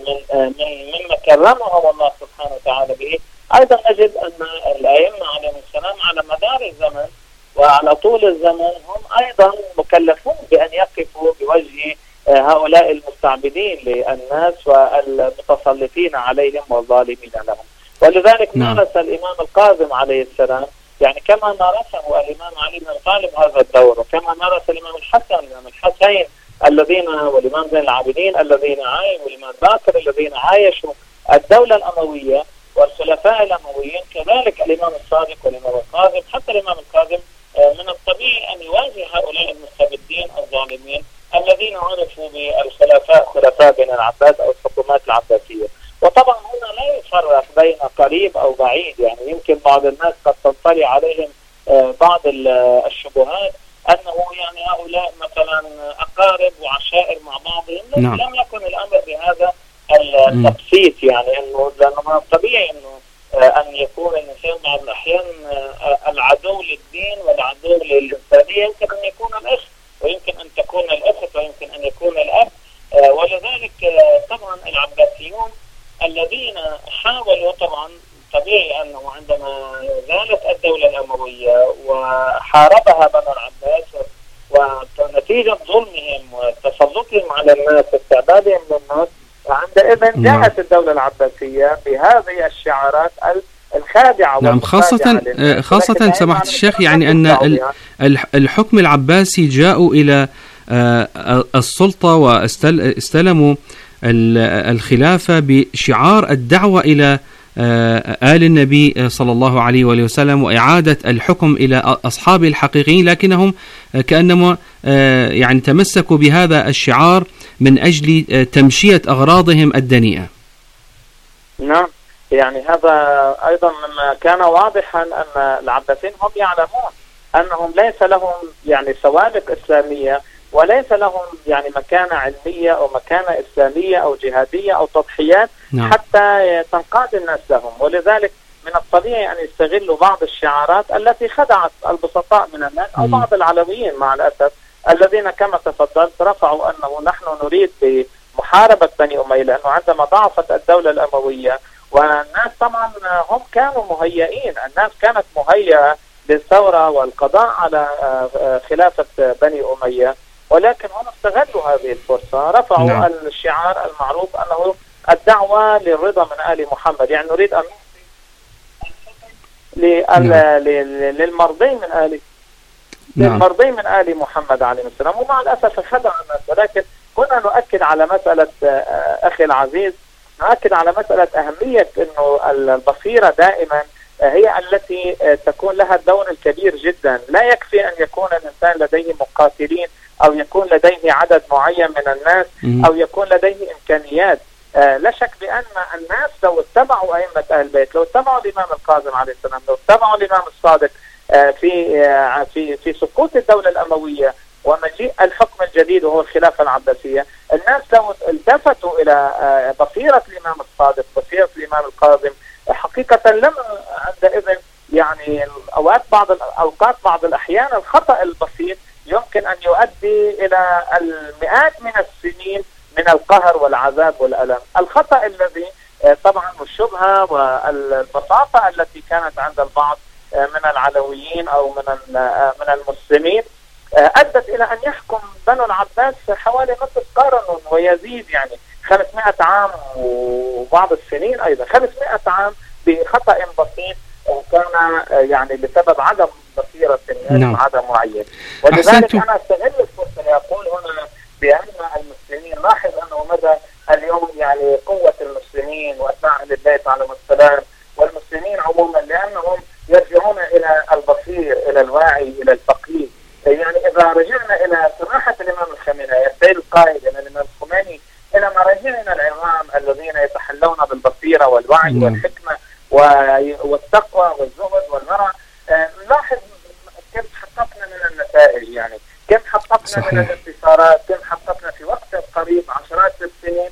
مما كرمهم الله سبحانه وتعالى به. أيضا نجد أن الأئمة عليهم السلام على مدار الزمن وعلى طول الزمن هم أيضا مكلفون بأن يقفوا بوجه هؤلاء المستعبدين للناس والمتسلطين عليهم والظالمين لهم. ولذلك مارس الإمام الكاظم عليه السلام يعني كما مارسه الإمام علي بن طالب هذا الدور، وكما مارس الإمام الحسين الذين والإمام زين العابدين الذين عايشوا والإمام باكر الذين عايشوا الدولة الأموية والخلفاء الأمويين، كذلك الإمام الصادق والإمام الكاظم. حتى الإمام الكاظم من الطبيعي أن يواجه هؤلاء المستبدين الظالمين الذين عرفوا خلفاء بن العباس أو الحكومات العباسية. وطبعا هنا لا يفرق بين قريب أو بعيد، يعني يمكن بعض الناس قد تنطلي عليهم بعض الشبهات أنه يعني هؤلاء مثلا أقارب وعشائر مع بعضهم. لم يكن الأمر بهذا التبسيط، يعني أنه لأنه من الطبيعي أنه أن يكون الإنسان بعض الأحيان العدو للدين والعدو للإنسانية، يمكن أن يكون الأخ ويمكن أن تكون الأخت ويمكن أن يكون الأب. ولذلك طبعا العباسيون الذين حاولوا طبعا طبيعي أنه عندما زالت الدولة الأموية وحاربها بنو العباس ونتيجة ظلمهم وتسلطهم على الناس واستعبادهم للناس، عندئذ جاءت الدولة العباسية بهذه الشعارات الخادعة. نعم، خاصة سماحة الشيخ يعني أن الحكم العباسي جاءوا إلى السلطة واستلموا الخلافة بشعار الدعوة إلى آل النبي صلى الله عليه وآله وسلم وإعادة الحكم إلى أصحابه الحقيقيين، لكنهم كأنما يعني تمسكوا بهذا الشعار من أجل تمشية أغراضهم الدنيئة. نعم، يعني هذا أيضا مما كان واضحا أن العباسيين هم يعلمون أنهم ليس لهم يعني سوابق إسلامية وليس لهم يعني مكانة علمية أو مكانة إسلامية أو جهادية أو تضحيات حتى تنقاد الناس لهم. ولذلك من الطبيعي أن يستغلوا بعض الشعارات التي خدعت البسطاء من الناس أو بعض العلويين مع الأسف الذين كما تفضلت رفعوا أنه نحن نريد بمحاربة بني أمية، لأنه عندما ضعفت الدولة الأموية والناس طبعا هم كانوا مهيئين، الناس كانت مهيئة للثورة والقضاء على خلافة بني أمية، ولكن هم استغلوا هذه الفرصة، رفعوا الشعار المعروف أنه الدعوة للرضا من آل محمد، يعني نريد أن للمرضي من آل محمد عليه السلام. ومع الأسف خدع الناس، ولكن كنا نؤكد على مسألة أخي العزيز، نؤكد على مسألة أهمية أنه البصيرة دائما هي التي تكون لها الدور الكبير جدا. لا يكفي أن يكون الإنسان لديه مقاتلين أو يكون لديه عدد معين من الناس أو يكون لديه إمكانيات. لا شك بأن الناس لو اتبعوا أئمة أهل البيت، لو اتبعوا الإمام الكاظم عليه السلام، لو اتبعوا الإمام الصادق في سقوط الدولة الأموية ومجيء الحكم الجديد وهو الخلافة العباسية، الناس لو التفتوا إلى بصيرة الإمام الصادق، بصيرة الإمام الكاظم، حقيقة لم عندئذ يعني بعض الأحيان الخطأ البسيط يمكن أن يؤدي إلى المئات من السنين من القهر والعذاب والألم. الخطأ الذي طبعا والشبهة والبساطة التي كانت عند البعض من العلويين أو من المسلمين أدت إلى أن يحكم بنو العباس حوالي نصف قرن ويزيد، يعني 500 عام وبعض السنين أيضا 500 عام بخطأ بسيط وكان يعني بسبب عدم بصيرة الناس وعدم وعيهم. ولذلك أنا أستغل الفرصة لأقول هنا بأن المسلمين، لاحظ أنه مدى اليوم يعني قوة المسلمين وأتباع أهل البيت عليهم السلام والمسلمين عموما، لأنهم يرجعون إلى البصير، إلى الواعي، إلى الفقيه. يعني إذا رجعنا إلى صراحة الإمام الخميني، السيد القائد، إلى الإمام الخميني، إلى مراجعنا العظام الذين يتحلون بالبصيرة والوعي والحكمة والتقوى والزهد والورع، نلاحظ كم حققنا من النتائج، يعني كم حققنا من الانتصارات، كم حققنا في وقت قريب عشرات السنين.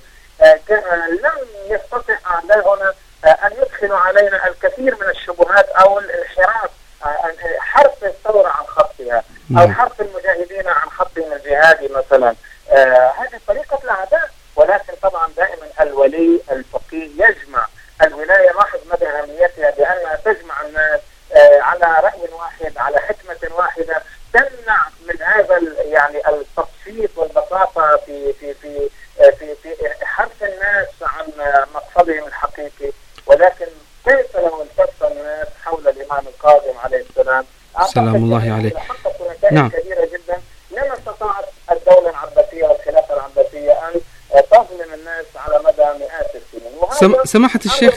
لم يستطع أعداؤنا أن يدخلوا علينا الكثير من الشبهات أو الانحراف، حرف الثورة عن خطها أو حرف المجاهدين عن خطهم الجهادي مثلا. هذه طريقة الأعداء، ولكن طبعا دائما الولي الفقيه يجمع الولاية. لاحظ مدى أهميتها بأنها تجمع الناس على رأي واحد، على حكمة واحدة، تمنع من هذا يعني التبسيط والبساطة في في في في في حرف الناس عن مقصدهم الحقيقي. ولكن كيف لو التف الناس حول الإمام الكاظم عليه السلام؟ سلام الله عليه. حققوا نتائج كبيرة جدا. لما استطاعت الدولة العباسية والخلافة العباسية أن تظلم الناس على مدى مئات السنين. سماحة الشيخ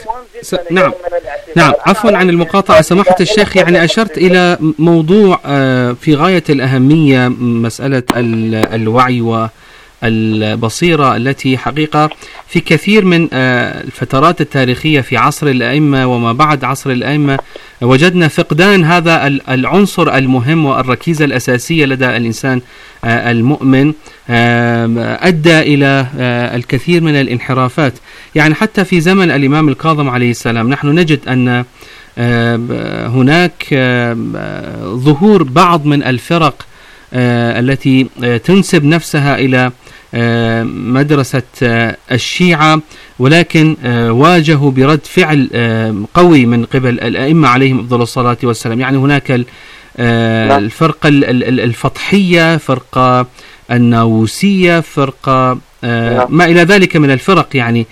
نعم عفوا عن المقاطعة سماحة الشيخ، يعني أشرت إلى موضوع في غاية الأهمية، مسألة الوعي والبصيرة التي حقيقة في كثير من الفترات التاريخية في عصر الأئمة وما بعد عصر الأئمة وجدنا فقدان هذا العنصر المهم والركيزة الأساسية لدى الإنسان المؤمن، أدى إلى الكثير من الانحرافات. يعني حتى في زمن الإمام الكاظم عليه السلام نحن نجد أن هناك ظهور بعض من الفرق التي تنسب نفسها إلى مدرسة الشيعة، ولكن واجهوا برد فعل قوي من قبل الأئمة عليهم أفضل الصلاة والسلام. يعني هناك الفرقة الفطحية، فرقة الناووسية، فرقة ما إلى ذلك من الفرق. يعني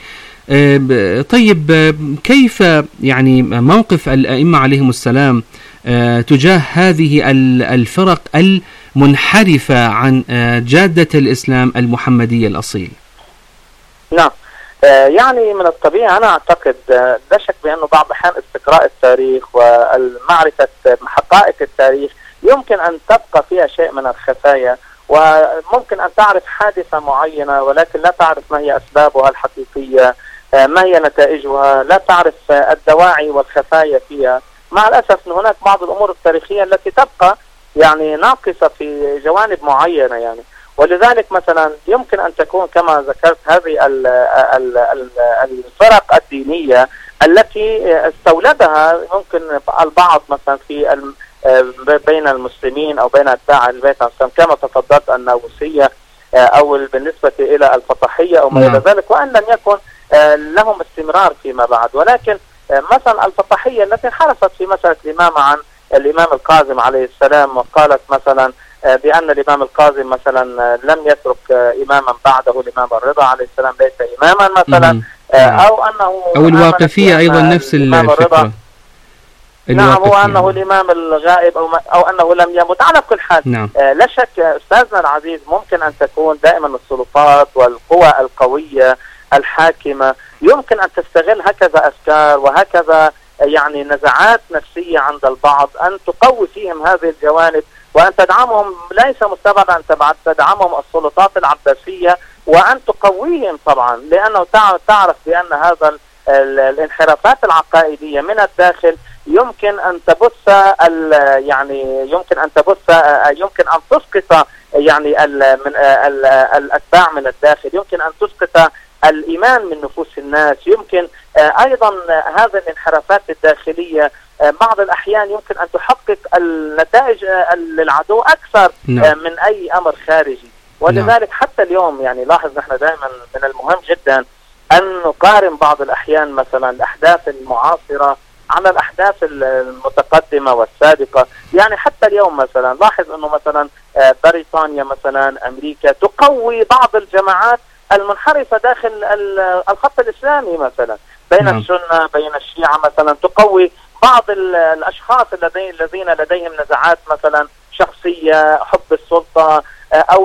طيب كيف يعني موقف الأئمة عليهم السلام تجاه هذه الفرق المنحرفة عن جادة الإسلام المحمدية الأصيل؟ نعم، يعني من الطبيعي أنا أعتقد لا شك بأنه بعض الأحيان استقراء التاريخ ومعرفة حقائق التاريخ يمكن أن تبقى فيها شيء من الخفايا، وممكن أن تعرف حادثة معينة ولكن لا تعرف ما هي أسبابها الحقيقية، ما هي نتائجها، لا تعرف الدواعي والخفايا فيها. مع الأسف أن هناك بعض الأمور التاريخية التي تبقى يعني ناقصة في جوانب معينة يعني. ولذلك مثلا يمكن أن تكون كما ذكرت هذه الفرق الدينية التي استولدها ممكن البعض مثلا في بين المسلمين أو بين أتباع البيت كما تفضلت الناووسية أو بالنسبة إلى الفطحية أو ما إلى ذلك، وأن لم يكن لهم استمرار فيما بعد. ولكن مثلا الفطحية التي انحرفت في مسألة الإمامة عن الإمام الكاظم عليه السلام، وقالت مثلا بأن الإمام الكاظم مثلا لم يترك إماما بعده، الإمام الرضا عليه السلام ليس إماما مثلا، أو أنه أو الواقفية أيضا نفس الفكرة. نعم، هو أنه الإمام الغائب أو أنه لم يمت. على كل حال نعم. لا شك أستاذنا العزيز ممكن أن تكون دائما السلطات والقوى القوية الحاكمة يمكن أن تستغل هكذا أفكار وهكذا يعني نزعات نفسية عند البعض، أن تقوي فيهم هذه الجوانب وأن تدعمهم. ليس مستبعد أن تدعمهم السلطات العباسية وأن تقويهم طبعا، لأنه تعرف بأن هذا الانحرافات العقائدية من الداخل يمكن أن تبث يمكن أن تسقط يعني من الأتباع من الداخل، يمكن أن تسقط الإيمان من نفوس الناس، يمكن أيضا هذه الانحرافات الداخلية بعض الأحيان يمكن أن تحقق النتائج للعدو أكثر من أي أمر خارجي. ولذلك حتى اليوم يعني لاحظ نحن دائما من المهم جدا أن نقارن بعض الأحيان مثلا الأحداث المعاصرة على الأحداث المتقدمة والسابقة. يعني حتى اليوم مثلا لاحظ أنه مثلا بريطانيا مثلا أمريكا تقوي بعض الجماعات المنحرفة داخل الخط الإسلامي مثلا بين السنة بين الشيعة مثلا، تقوي بعض الأشخاص الذين لديهم نزعات مثلا شخصية، حب السلطة، أو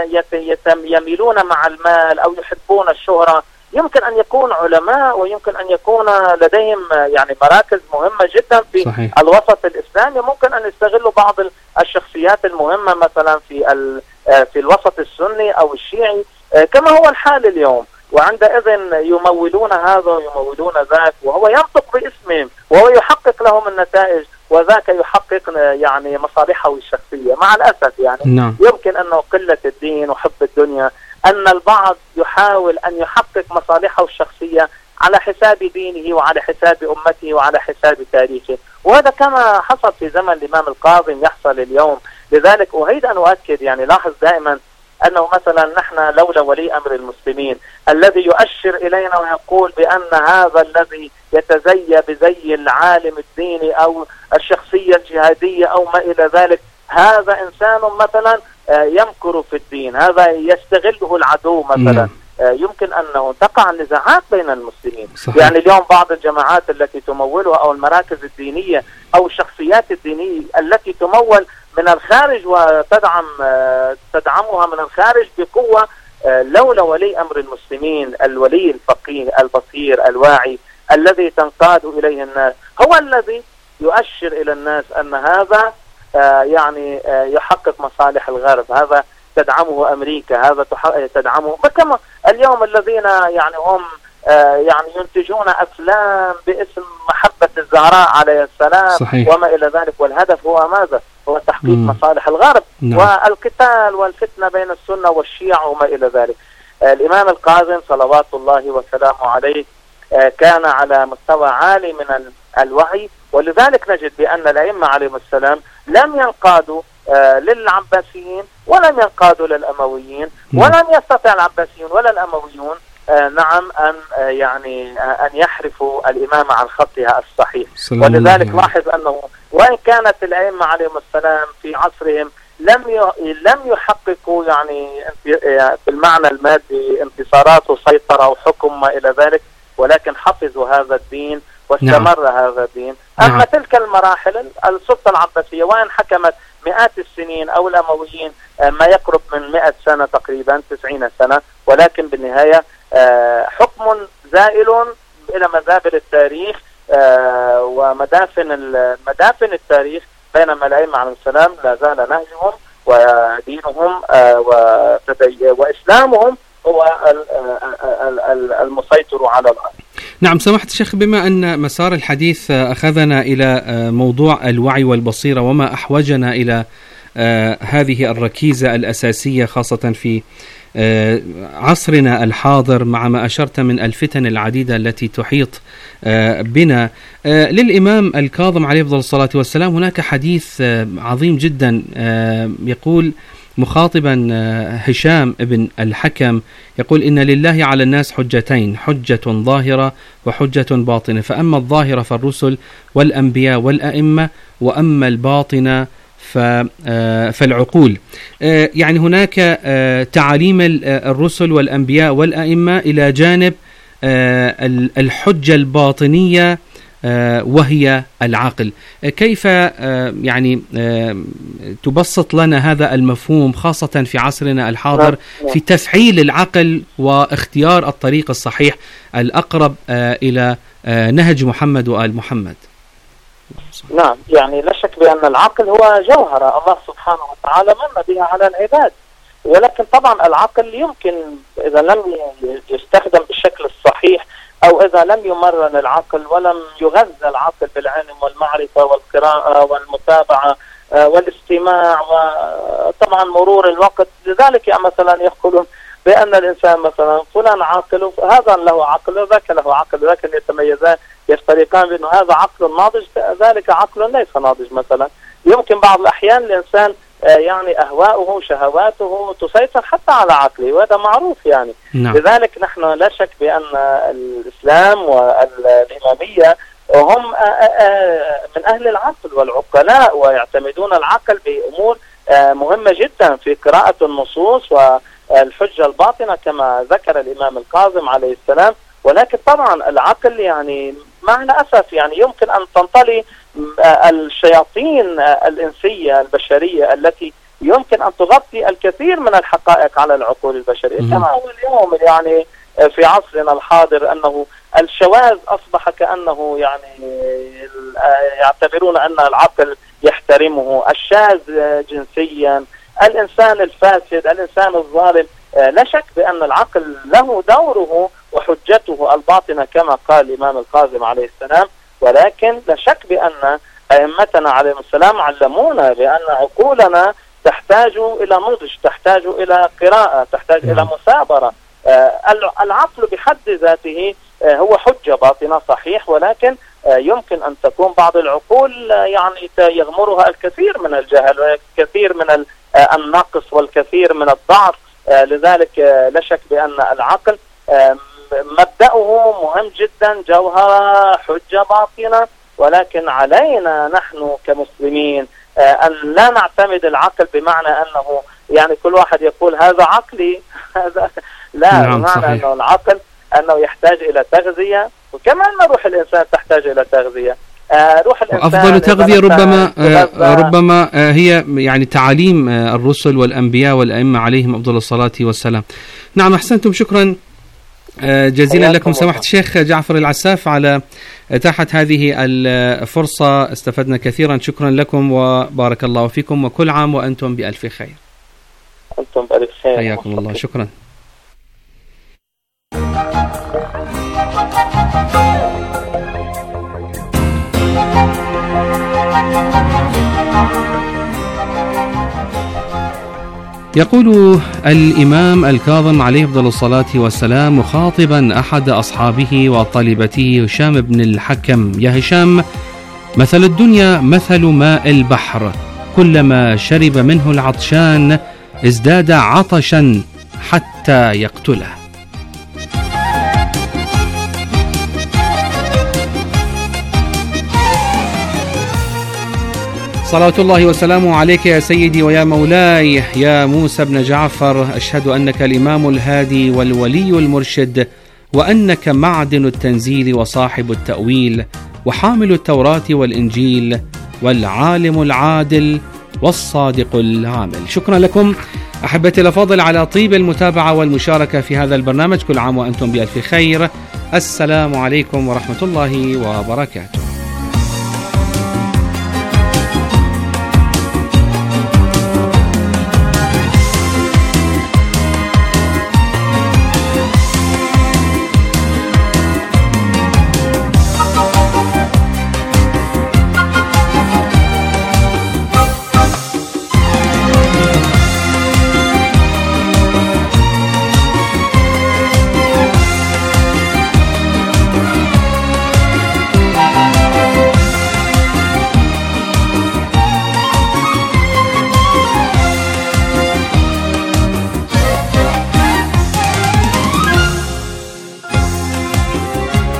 يميلون مع المال أو يحبون الشهرة. يمكن أن يكون علماء ويمكن أن يكون لديهم يعني مراكز مهمة جدا في الوسط الإسلامي، ممكن أن يستغلوا بعض الشخصيات المهمة مثلا في الوسط السني أو الشيعي كما هو الحال اليوم، وعندئذ يمولون هذا ويمولون ذاك، وهو ينطق باسمهم وهو يحقق لهم النتائج، وذاك يحقق يعني مصالحه الشخصية. مع الأسف يعني يمكن أنه قلة الدين وحب الدنيا أن البعض يحاول أن يحقق مصالحه الشخصية على حساب دينه وعلى حساب أمته وعلى حساب تاريخه، وهذا كما حصل في زمن الإمام الكاظم يحصل اليوم. لذلك أريد أن أؤكد يعني لاحظ دائما أنه مثلا نحن لولا ولي أمر المسلمين الذي يؤشر إلينا ويقول بأن هذا الذي يتزي بزي العالم الديني أو الشخصية الجهادية أو ما إلى ذلك هذا إنسان مثلا يمكر في الدين، هذا يستغله العدو مثلا. يمكن أنه تقع نزاعات بين المسلمين. يعني اليوم بعض الجماعات التي تمولها أو المراكز الدينية أو الشخصيات الدينية التي تمول من الخارج وتدعمها من الخارج بقوة، لولا ولي أمر المسلمين الولي الفقيه البصير الواعي الذي تنقاد إليه الناس هو الذي يؤشر إلى الناس أن هذا يعني يحقق مصالح الغرب، هذا تدعمه أمريكا، هذا تدعمه. فكما اليوم الذين يعني هم يعني ينتجون أفلام باسم محبة الزهراء عليه السلام وما إلى ذلك، والهدف هو ماذا؟ هو تحقيق مصالح الغرب والقتال والفتنة بين السنة والشيعة وما إلى ذلك. الإمام الكاظم صلوات الله وسلامه عليه كان على مستوى عالي من الوعي، ولذلك نجد بأن الأئمة عليهم السلام لم ينقادوا للعباسيين ولم ينقادوا للأمويين، ولم يستطع العباسيون ولا الأمويون أن يحرفوا الإمامة عن خطها الصحيح. ولذلك لاحظ أنه وإن كانت الأئمة عليهم السلام في عصرهم لم يحققوا يعني بالمعنى المادي انتصارات وسيطرة وحكم ما إلى ذلك، ولكن حفظوا هذا الدين واستمر هذا الدين. أما تلك المراحل السلطة العباسية وإن حكمت مئات السنين أو الأمويين ما يقرب من 100 سنة تقريبا 90 سنة، ولكن بالنهاية حكم زائل إلى مذابل التاريخ ومدافن التاريخ، بينما الأئمة عليهم السلام لا زال نهجهم ودينهم وإسلامهم هو المسيطر على الأرض. نعم سماحة الشيخ، بما أن مسار الحديث أخذنا إلى موضوع الوعي والبصيرة وما أحوجنا إلى هذه الركيزة الأساسية خاصة في عصرنا الحاضر مع ما أشرت من الفتن العديدة التي تحيط بنا، للإمام الكاظم عليه أفضل الصلاة والسلام هناك حديث عظيم جدا يقول مخاطبا هشام بن الحكم، يقول إن لله على الناس حجتين، حجة ظاهرة وحجة باطنة، فأما الظاهرة فالرسل والأنبياء والأئمة، وأما الباطنة فالعقول. يعني هناك تعاليم الرسل والأنبياء والأئمة إلى جانب الحجة الباطنية وهي العقل. كيف يعني تبسط لنا هذا المفهوم خاصة في عصرنا الحاضر في تفعيل العقل واختيار الطريق الصحيح الأقرب إلى نهج محمد وآل محمد؟ نعم، يعني لا شك بأن العقل هو جوهرة الله سبحانه وتعالى من بها على العباد، ولكن طبعا العقل يمكن إذا لم يستخدم بالشكل الصحيح أو إذا لم يمرن العقل ولم يغذى العقل بالعلم والمعرفة والقراءة والمتابعة والاستماع وطبعا مرور الوقت. لذلك مثلا يقولون بأن الإنسان مثلا فلان عاقل، هذا له عقل وذاك له عقل، لكن يتميزان يفترقان بأنه هذا عقل ناضج ذلك عقل ليس ناضج. مثلا يمكن بعض الأحيان الإنسان يعني أهواؤه شهواته تسيطر حتى على عقله، وهذا معروف يعني. نعم. لذلك نحن لا شك بأن الإسلام والإمامية هم من أهل العقل والعقلاء، ويعتمدون العقل بأمور مهمة جدا في قراءة النصوص والحجة الباطنة كما ذكر الإمام الكاظم عليه السلام. ولكن طبعا العقل يعني مع الأسف يعني يمكن أن تنطلي الشياطين الإنسية البشرية التي يمكن أن تغطي الكثير من الحقائق على العقول البشرية، كما هو اليوم يعني في عصرنا الحاضر أنه الشواذ أصبح كأنه يعني يعتبرون أن العقل يحترمه، الشاذ جنسيا، الإنسان الفاسد، الإنسان الظالم. لا شك بأن العقل له دوره وحجته الباطنة كما قال الإمام الكاظم عليه السلام. ولكن لا شك بأن أئمتنا عليهم السلام علمونا بأن عقولنا تحتاج إلى نضج، تحتاج إلى قراءة، تحتاج إلى مثابرة. العقل بحد ذاته هو حجة باطنة صحيح، ولكن يمكن أن تكون بعض العقول يعني يغمرها الكثير من الجهل والكثير من النقص والكثير من الضعف. لذلك لا شك بأن العقل مبدأه مهم جدا، جوهرة حجة باطنة، ولكن علينا نحن كمسلمين أن لا نعتمد العقل بمعنى أنه يعني كل واحد يقول هذا عقلي هذا لا. نعم بمعنى صحيح. أنه العقل أنه يحتاج إلى تغذية، وكما أن روح الإنسان تحتاج إلى تغذية. روح الإنسان أفضل تغذية ربما هي يعني تعاليم الرسل والأنبياء والأئمة عليهم أفضل الصلاة والسلام. نعم أحسنتم، شكرا جزيلا لكم سماحة الشيخ جعفر العساف على إتاحة هذه الفرصة، استفدنا كثيرا. شكرا لكم وبارك الله فيكم، وكل عام وأنتم بألف خير. أنتم بألف خير، حياكم الله. شكرا. يقول الإمام الكاظم عليه أفضل الصلاة والسلام مخاطبا أحد أصحابه وطالبته هشام بن الحكم: يا هشام، مثل الدنيا مثل ماء البحر، كلما شرب منه العطشان ازداد عطشا حتى يقتله. صلاة الله وسلامه عليك يا سيدي ويا مولاي يا موسى بن جعفر، أشهد أنك الإمام الهادي والولي المرشد، وأنك معدن التنزيل وصاحب التأويل، وحامل التوراة والإنجيل، والعالم العادل والصادق العامل. شكرا لكم أحبتي الأفاضل على طيب المتابعة والمشاركة في هذا البرنامج. كل عام وأنتم بألف خير. السلام عليكم ورحمة الله وبركاته.